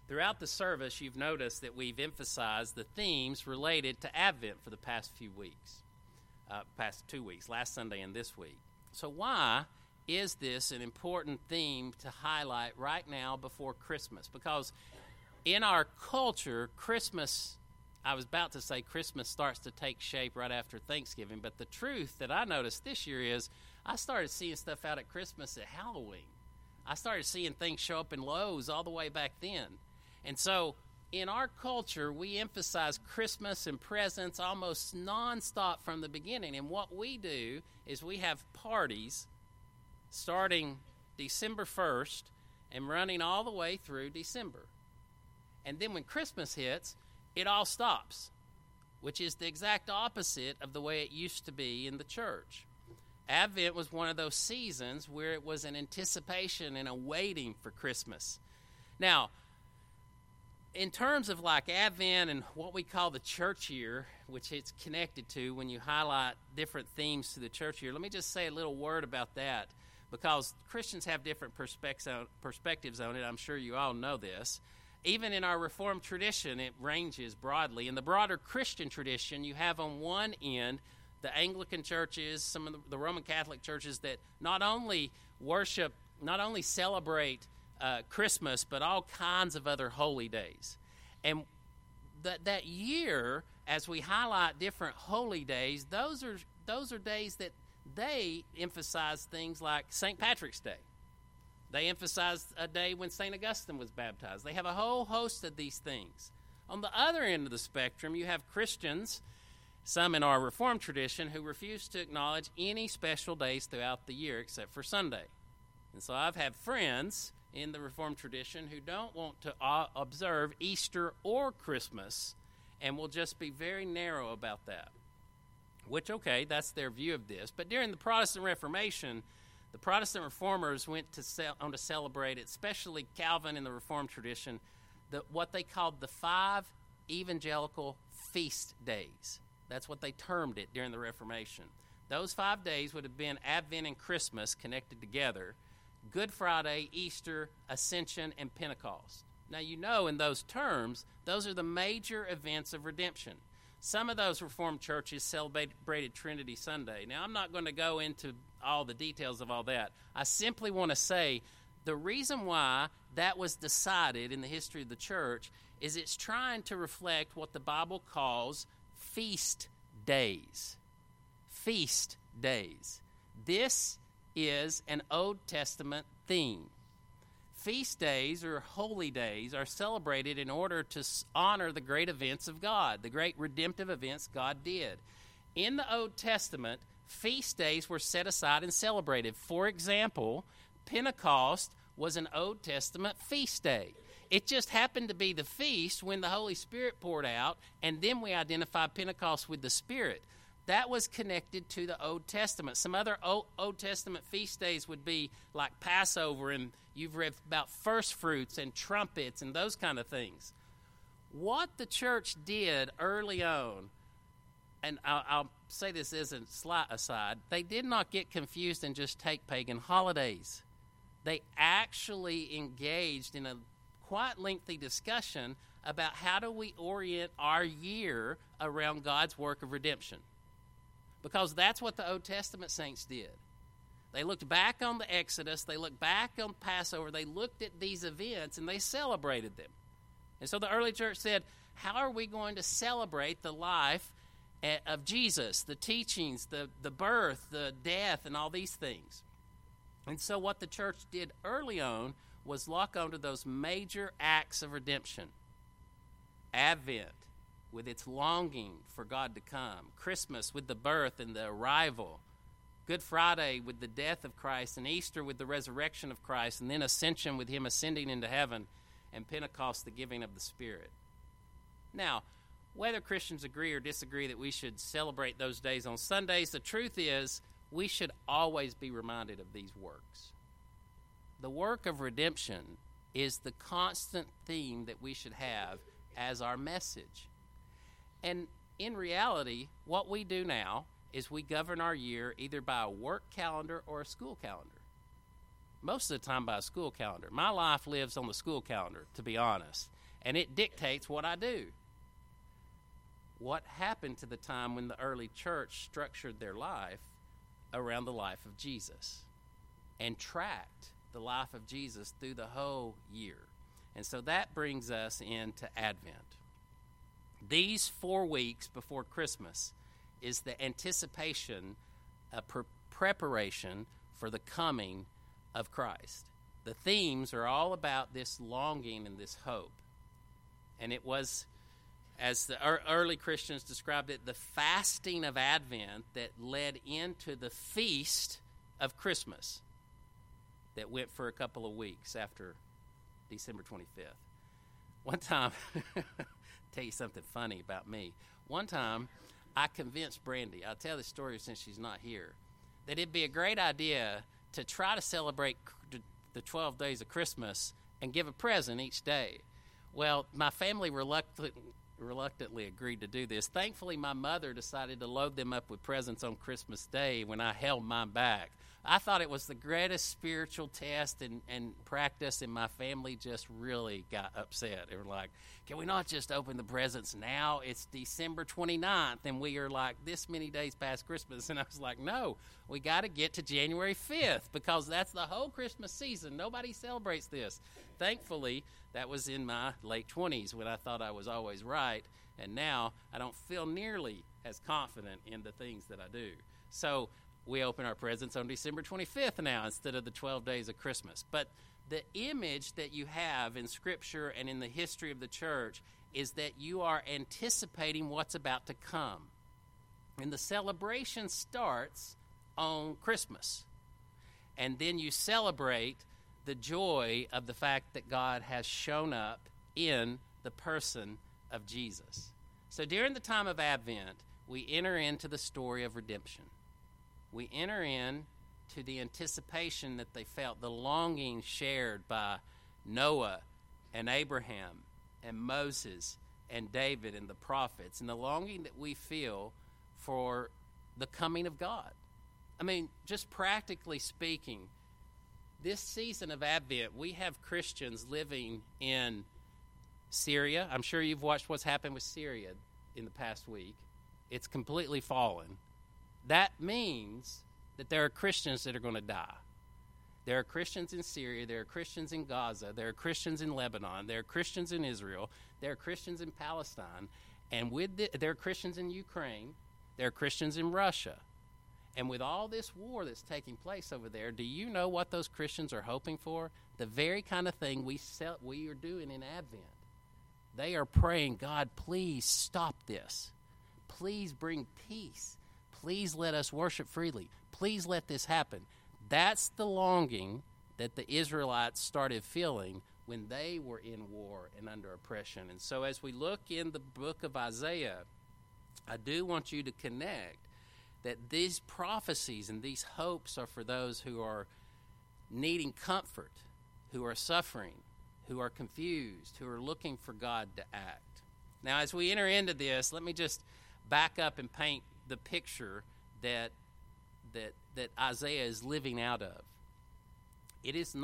Throughout the service, you've noticed that we've emphasized the themes related to Advent for the past few weeks, past 2 weeks, last Sunday and this week. So why is this an important theme to highlight right now before Christmas? Because in our culture, Christmas, I was about to say Christmas starts to take shape right after Thanksgiving, but the truth that I noticed this year is I started seeing stuff out at Christmas at Halloween. I started seeing things show up in Lowe's all the way back then. And so in our culture, we emphasize Christmas and presents almost nonstop from the beginning. And what we do is we have parties starting December 1st and running all the way through December. And then when Christmas hits, it all stops, which is the exact opposite of the way it used to be in the church. Advent was one of those seasons where it was an anticipation and a waiting for Christmas. Now, in terms of like Advent and what we call the church year, which it's connected to when you highlight different themes to the church year, let me just say a little word about that, because Christians have different perspectives on it. I'm sure you all know this. Even in our Reformed tradition, it ranges broadly. In the broader Christian tradition, you have on one end the Anglican churches, some of the Roman Catholic churches that not only celebrate Christmas, but all kinds of other holy days. And that year, as we highlight different holy days, those are days that they emphasize things like St. Patrick's Day. They emphasize a day when St. Augustine was baptized. They have a whole host of these things. On the other end of the spectrum, you have Christians, some in our Reformed tradition, who refuse to acknowledge any special days throughout the year except for Sunday. And so I've had friends in the Reformed tradition who don't want to observe Easter or Christmas and will just be very narrow about that. Which, okay, that's their view of this. But during the Protestant Reformation, the Protestant Reformers went on to celebrate, especially Calvin in the Reformed tradition, what they called the 5 evangelical feast days. That's what they termed it during the Reformation. Those 5 days would have been Advent and Christmas connected together, Good Friday, Easter, Ascension, and Pentecost. Now, you know in those terms, those are the major events of redemption. Some of those Reformed churches celebrated Trinity Sunday. Now, I'm not going to go into all the details of all that. I simply want to say the reason why that was decided in the history of the church is it's trying to reflect what the Bible calls feast days. Feast days. This is an Old Testament theme. Feast days, or holy days, are celebrated in order to honor the great events of God, the great redemptive events God did. In the Old Testament, feast days were set aside and celebrated. For example, Pentecost was an Old Testament feast day. It just happened to be the feast when the Holy Spirit poured out, and then we identify Pentecost with the Spirit. That was connected to the Old Testament. Some other Old Testament feast days would be like Passover, and you've read about first fruits and trumpets and those kind of things. What the church did early on, and I'll say this as a slight aside, they did not get confused and just take pagan holidays. They actually engaged in a quite lengthy discussion about how do we orient our year around God's work of redemption. Because that's what the Old Testament saints did. They looked back on the Exodus, they looked back on Passover, they looked at these events and they celebrated them. And so the early church said, how are we going to celebrate the life of Jesus, the teachings, the birth, the death, and all these things? And so what the church did early on was lock onto those major acts of redemption. Advent, with its longing for God to come. Christmas with the birth and the arrival. Good Friday with the death of Christ, and Easter with the resurrection of Christ, and then Ascension with him ascending into heaven, and Pentecost, the giving of the Spirit. Now, whether Christians agree or disagree that we should celebrate those days on Sundays, the truth is we should always be reminded of these works. The work of redemption is the constant theme that we should have as our message. And in reality, what we do now is we govern our year either by a work calendar or a school calendar. most of the time by a school calendar. My life lives on the school calendar, to be honest, and it dictates what I do. What happened to the time when the early church structured their life around the life of Jesus and tracked the life of Jesus through the whole year? And so that brings us into Advent. These 4 weeks before Christmas is the anticipation, a preparation for the coming of Christ. The themes are all about this longing and this hope. And it was, as the early Christians described it, the fasting of Advent that led into the feast of Christmas that went for a couple of weeks after December 25th. One time, tell you something funny about me. One time, I convinced Brandy, I'll tell this story since she's not here, that it'd be a great idea to try to celebrate the 12 days of Christmas and give a present each day. Well, my family reluctantly agreed to do this. Thankfully, my mother decided to load them up with presents on Christmas Day when I held mine back. I thought it was the greatest spiritual test and practice, and my family just really got upset. They were like, can we not just open the presents now? It's December 29th, and we are like this many days past Christmas. And I was like, no, we got to get to January 5th because that's the whole Christmas season. Nobody celebrates this. Thankfully, that was in my late 20s when I thought I was always right, and now I don't feel nearly as confident in the things that I do. So we open our presents on December 25th now instead of the 12 days of Christmas. But the image that you have in Scripture and in the history of the church is that you are anticipating what's about to come. And the celebration starts on Christmas. And then you celebrate the joy of the fact that God has shown up in the person of Jesus. So during the time of Advent, we enter into the story of redemption. We enter in to the anticipation that they felt, the longing shared by Noah and Abraham and Moses and David and the prophets, and the longing that we feel for the coming of God. I mean, just practically speaking, this season of Advent, we have Christians living in Syria. I'm sure you've watched what's happened with Syria in the past week. It's completely fallen. That means that there are Christians that are going to die. There are Christians in Syria. There are Christians in Gaza. There are Christians in Lebanon. There are Christians in Israel. There are Christians in Palestine. And there are Christians in Ukraine. There are Christians in Russia. And with all this war that's taking place over there, do you know what those Christians are hoping for? The very kind of thing we are doing in Advent. They are praying, God, please stop this. Please bring peace. Please let us worship freely. Please let this happen. That's the longing that the Israelites started feeling when they were in war and under oppression. And so as we look in the book of Isaiah, I do want you to connect that these prophecies and these hopes are for those who are needing comfort, who are suffering, who are confused, who are looking for God to act. Now, as we enter into this, let me just back up and paint the picture that Isaiah is living out of. It is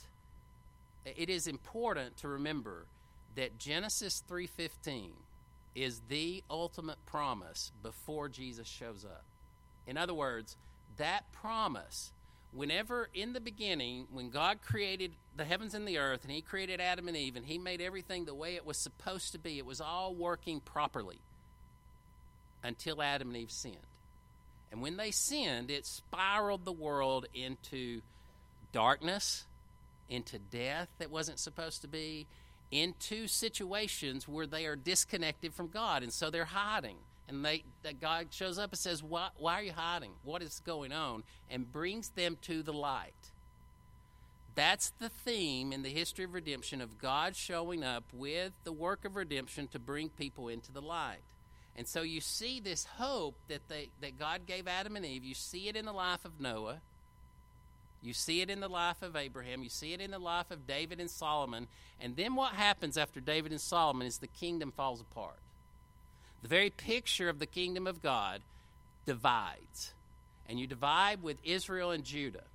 important to remember that Genesis 3:15 is the ultimate promise before Jesus shows up. In other words, that promise, whenever in the beginning, when God created the heavens and the earth, and he created Adam and Eve, and he made everything the way it was supposed to be, it was all working properly until Adam and Eve sinned. And when they sinned, it spiraled the world into darkness, into death that wasn't supposed to be, into situations where they are disconnected from God, and so they're hiding. And that God shows up and says, why are you hiding? What is going on? And brings them to the light. That's the theme in the history of redemption, of God showing up with the work of redemption to bring people into the light. And so you see this hope that God gave Adam and Eve. You see it in the life of Noah. You see it in the life of Abraham. You see it in the life of David and Solomon. And then what happens after David and Solomon is the kingdom falls apart. The very picture of the kingdom of God divides. And you divide with Israel and Judah.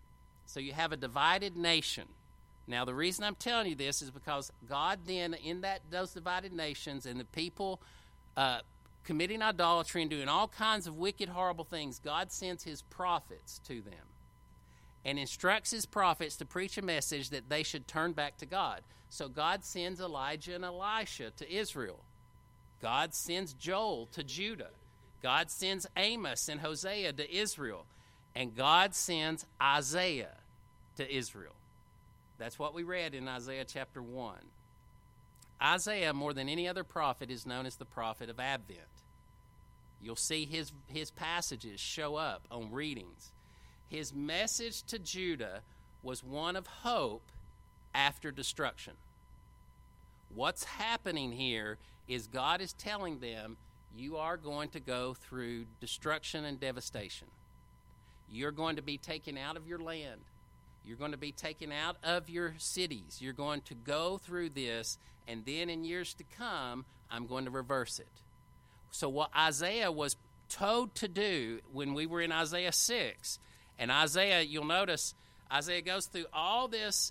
So you have a divided nation. Now, the reason I'm telling you this is because God then, in those divided nations and the people committing idolatry and doing all kinds of wicked, horrible things, God sends his prophets to them and instructs his prophets to preach a message that they should turn back to God. So God sends Elijah and Elisha to Israel. God sends Joel to Judah. God sends Amos and Hosea to Israel. And God sends Isaiah to Israel. That's what we read in Isaiah chapter 1. Isaiah, more than any other prophet, is known as the prophet of Advent. You'll see his passages show up on readings. His message to Judah was one of hope after destruction. What's happening here is God is telling them, you are going to go through destruction and devastation. You're going to be taken out of your land. You're going to be taken out of your cities. You're going to go through this, and then in years to come, I'm going to reverse it. So what Isaiah was told to do when we were in Isaiah 6, and Isaiah, you'll notice, Isaiah goes through all this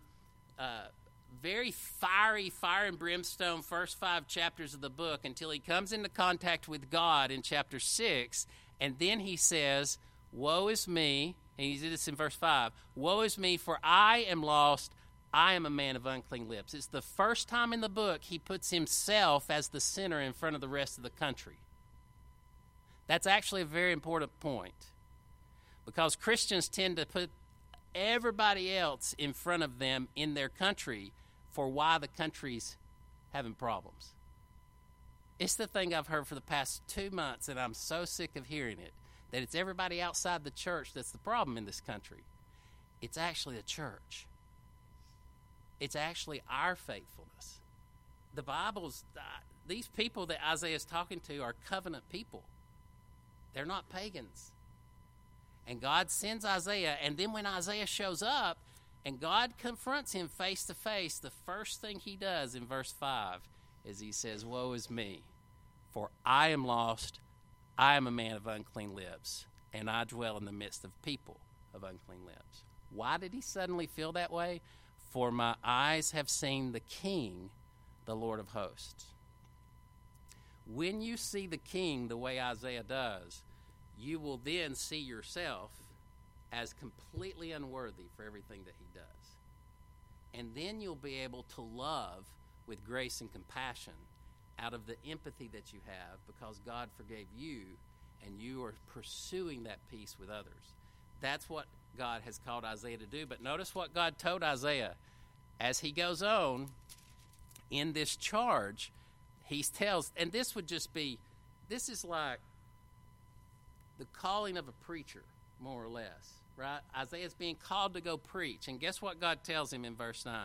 very fiery, fire and brimstone first 5 chapters of the book until he comes into contact with God in chapter 6, and then he says, woe is me, and he did this in verse 5, woe is me, for I am lost, I am a man of unclean lips. It's the first time in the book he puts himself as the sinner in front of the rest of the country. That's actually a very important point, because Christians tend to put everybody else in front of them in their country for why the country's having problems. It's the thing I've heard for the past 2 months, and I'm so sick of hearing it, that it's everybody outside the church that's the problem in this country. It's actually the church. It's actually our faithfulness. The Bible's, these people that Isaiah is talking to are covenant people. They're not pagans. And God sends Isaiah, and then when Isaiah shows up and God confronts him face to face, the first thing he does in verse 5 is he says, woe is me, for I am lost, I am a man of unclean lips, and I dwell in the midst of people of unclean lips. Why did he suddenly feel that way? For my eyes have seen the King, the Lord of hosts. When you see the King the way Isaiah does, you will then see yourself as completely unworthy for everything that he does. And then you'll be able to love with grace and compassion out of the empathy that you have because God forgave you and you are pursuing that peace with others. That's what God has called Isaiah to do. But notice what God told Isaiah. As he goes on in this charge, he tells, and this is like the calling of a preacher, more or less, right? Isaiah's being called to go preach. And guess what God tells him in verse 9?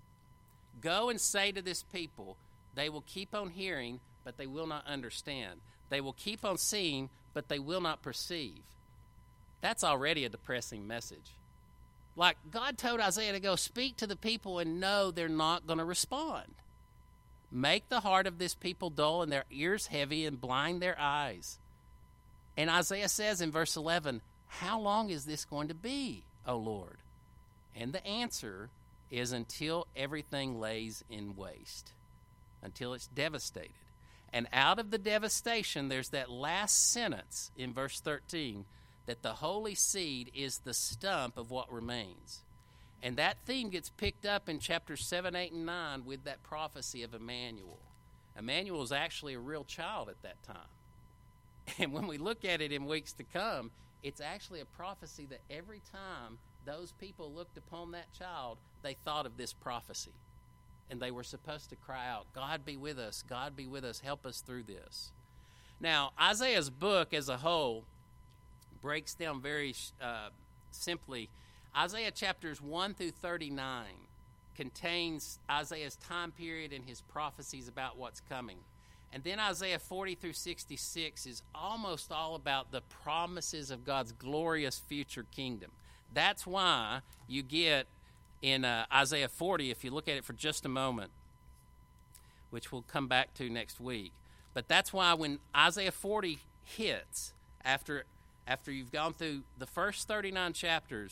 Go and say to this people, they will keep on hearing, but they will not understand. They will keep on seeing, but they will not perceive. That's already a depressing message. Like, God told Isaiah to go speak to the people and know they're not going to respond. Make the heart of this people dull and their ears heavy and blind their eyes. And Isaiah says in verse 11, how long is this going to be, O Lord? And the answer is until everything lays in waste, until it's devastated. And out of the devastation, there's that last sentence in verse 13, that the holy seed is the stump of what remains. And that theme gets picked up in chapters 7, 8, and 9 with that prophecy of Emmanuel. Emmanuel is actually a real child at that time. And when we look at it in weeks to come, it's actually a prophecy that every time those people looked upon that child, they thought of this prophecy. And they were supposed to cry out, God be with us, God be with us, help us through this. Now, Isaiah's book as a whole breaks down very simply. Isaiah chapters 1 through 39 contains Isaiah's time period and his prophecies about what's coming. And then Isaiah 40 through 66 is almost all about the promises of God's glorious future kingdom. That's why you get in Isaiah 40, if you look at it for just a moment, which we'll come back to next week. But that's why when Isaiah 40 hits, after you've gone through the first 39 chapters,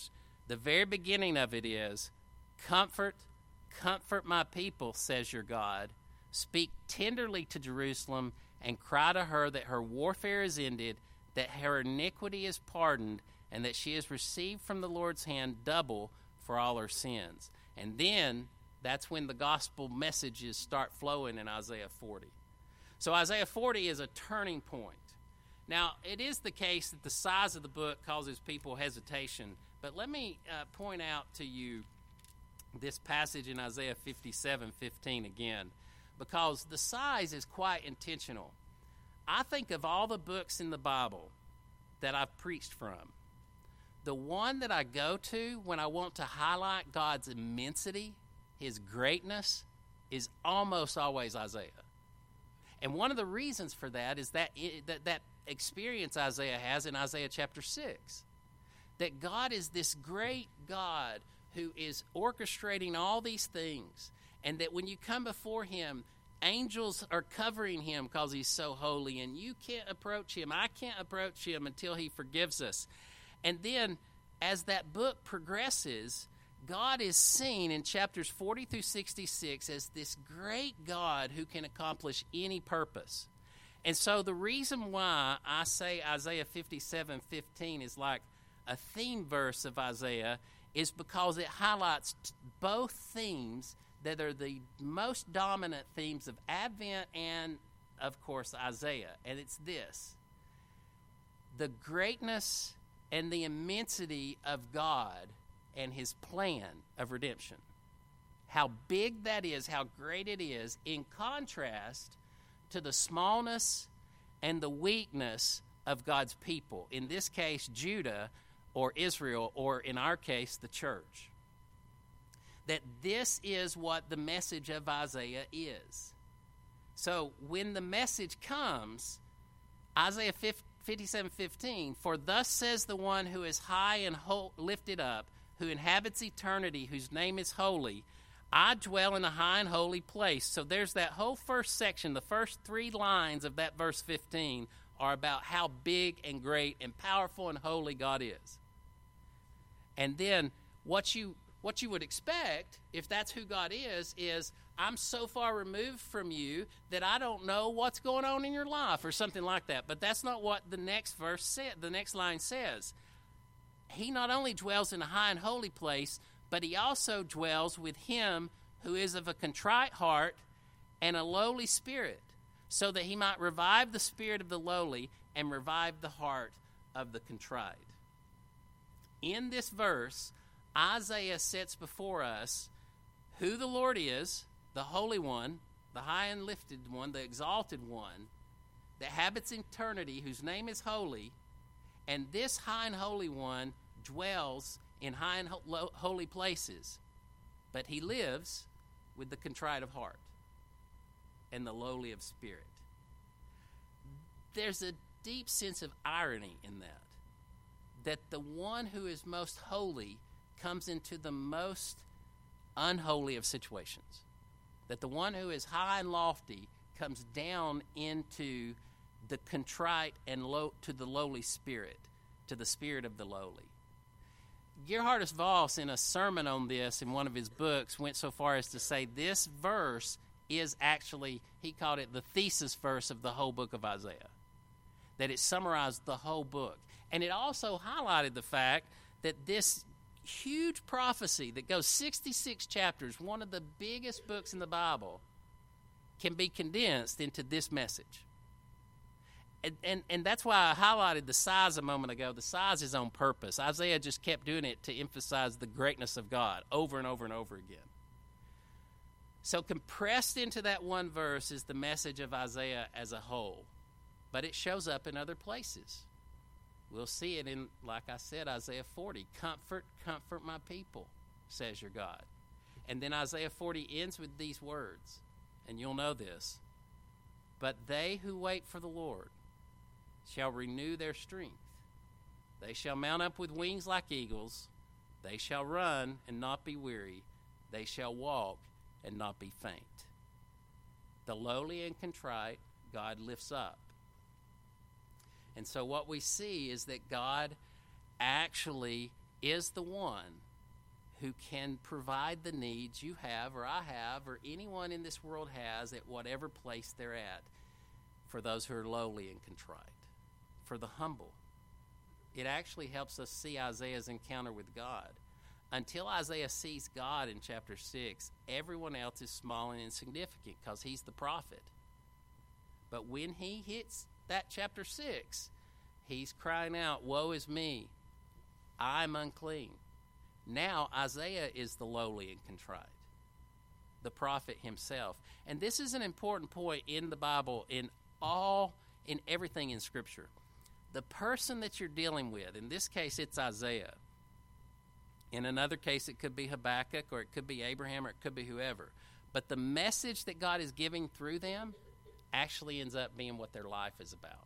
The very beginning of it is, comfort my people, says your God. Speak tenderly to Jerusalem and cry to her that her warfare is ended, that her iniquity is pardoned, and that she has received from the Lord's hand double for all her sins. And then that's when the gospel messages start flowing in Isaiah 40. So Isaiah 40 is a turning point. Now, it is the case that the size of the book causes people hesitation, but let me point out to you this passage in Isaiah 57:15 again, because the size is quite intentional. I think of all the books in the Bible that I've preached from, the one that I go to when I want to highlight God's immensity, his greatness, is almost always Isaiah. And one of the reasons for that is that experience Isaiah has in Isaiah chapter 6. That God is this great God who is orchestrating all these things. And that when you come before him, angels are covering him because he's so holy. And you can't approach him. I can't approach him until he forgives us. And then as that book progresses, God is seen in chapters 40 through 66 as this great God who can accomplish any purpose. And so the reason why I say Isaiah 57:15 is like a theme verse of Isaiah is because it highlights both themes that are the most dominant themes of Advent and, of course, Isaiah. And it's this: the greatness and the immensity of God and his plan of redemption. How big that is, how great it is, in contrast to the smallness and the weakness of God's people. In this case, Judah or Israel, or in our case, the church. That this is what the message of Isaiah is. So when the message comes, Isaiah 57:15, for thus says the one who is high and lifted up, who inhabits eternity, whose name is holy, I dwell in a high and holy place. So there's that whole first section. The first 3 lines of that verse 15 are about how big and great and powerful and holy God is. And then what you would expect, if that's who God is I'm so far removed from you that I don't know what's going on in your life, or something like that. But that's not what the next verse said. The next line says. He not only dwells in a high and holy place, but he also dwells with him who is of a contrite heart and a lowly spirit, so that he might revive the spirit of the lowly and revive the heart of the contrite. In this verse, Isaiah sets before us who the Lord is, the Holy One, the high and lifted one, the exalted one, that habits eternity, whose name is holy, and this high and holy one dwells in high and holy places, but he lives with the contrite of heart and the lowly of spirit. There's a deep sense of irony in that the one who is most holy comes into the most unholy of situations, that the one who is high and lofty comes down into the contrite and to the lowly spirit, to the spirit of the lowly. Gerhardus Voss, in a sermon on this in one of his books, went so far as to say this verse is actually, he called it the thesis verse of the whole book of Isaiah, that it summarized the whole book. And it also highlighted the fact that this huge prophecy that goes 66 chapters, one of the biggest books in the Bible, can be condensed into this message. And that's why I highlighted the size a moment ago. The size is on purpose. Isaiah just kept doing it to emphasize the greatness of God over and over and over again. So compressed into that one verse is the message of Isaiah as a whole. But it shows up in other places. We'll see it in, like I said, Isaiah 40. Comfort my people, says your God. And then Isaiah 40 ends with these words, and you'll know this. But they who wait for the Lord shall renew their strength. They shall mount up with wings like eagles. They shall run and not be weary. They shall walk and not be faint. The lowly and contrite, God lifts up. And so what we see is that God actually is the one who can provide the needs you have or I have or anyone in this world has at whatever place they're at, for those who are lowly and contrite, for the humble. It actually helps us see Isaiah's encounter with God. Until Isaiah sees God in chapter 6, everyone else is small and insignificant because he's the prophet. But when he hits that chapter 6, he's crying out, "Woe is me, I'm unclean." Now Isaiah is the lowly and contrite, the prophet himself. And this is an important point in the Bible, in everything in Scripture. The person that you're dealing with, in this case it's Isaiah. In another case it could be Habakkuk, or it could be Abraham, or it could be whoever. But the message that God is giving through them actually ends up being what their life is about.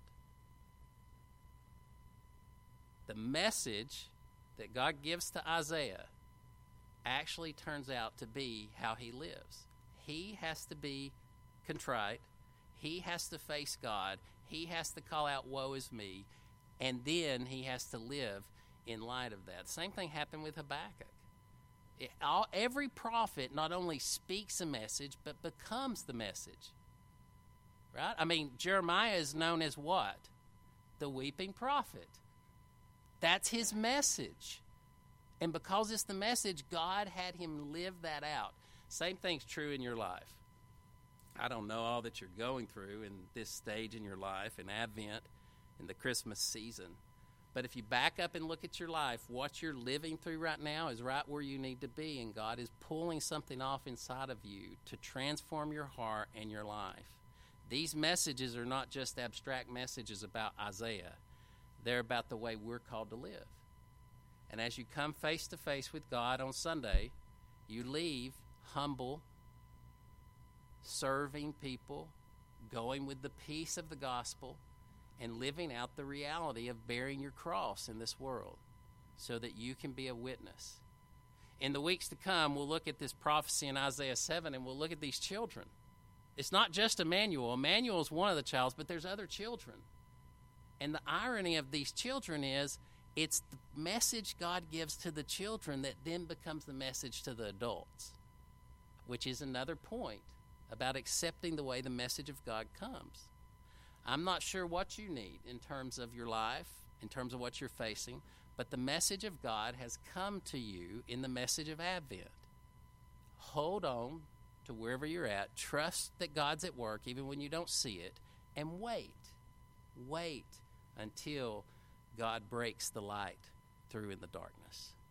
The message that God gives to Isaiah actually turns out to be how he lives. He has to be contrite. He has to face God. He has to call out, "Woe is me," and then he has to live in light of that. Same thing happened with Habakkuk. Every prophet not only speaks a message, but becomes the message. Right? I mean, Jeremiah is known as what? The weeping prophet. That's his message. And because it's the message, God had him live that out. Same thing's true in your life. I don't know all that you're going through in this stage in your life, in Advent, in the Christmas season. But if you back up and look at your life, what you're living through right now is right where you need to be, and God is pulling something off inside of you to transform your heart and your life. These messages are not just abstract messages about Isaiah. They're about the way we're called to live. And as you come face to face with God on Sunday, you leave humble, serving people, going with the peace of the gospel, and living out the reality of bearing your cross in this world so that you can be a witness. In the weeks to come, we'll look at this prophecy in Isaiah 7, and we'll look at these children. It's not just Emmanuel. Emmanuel is one of the childs, but there's other children. And the irony of these children is it's the message God gives to the children that then becomes the message to the adults, which is another point about accepting the way the message of God comes. I'm not sure what you need in terms of your life, in terms of what you're facing, but the message of God has come to you in the message of Advent. Hold on to wherever you're at. Trust that God's at work even when you don't see it, and wait. Wait until God breaks the light through in the darkness.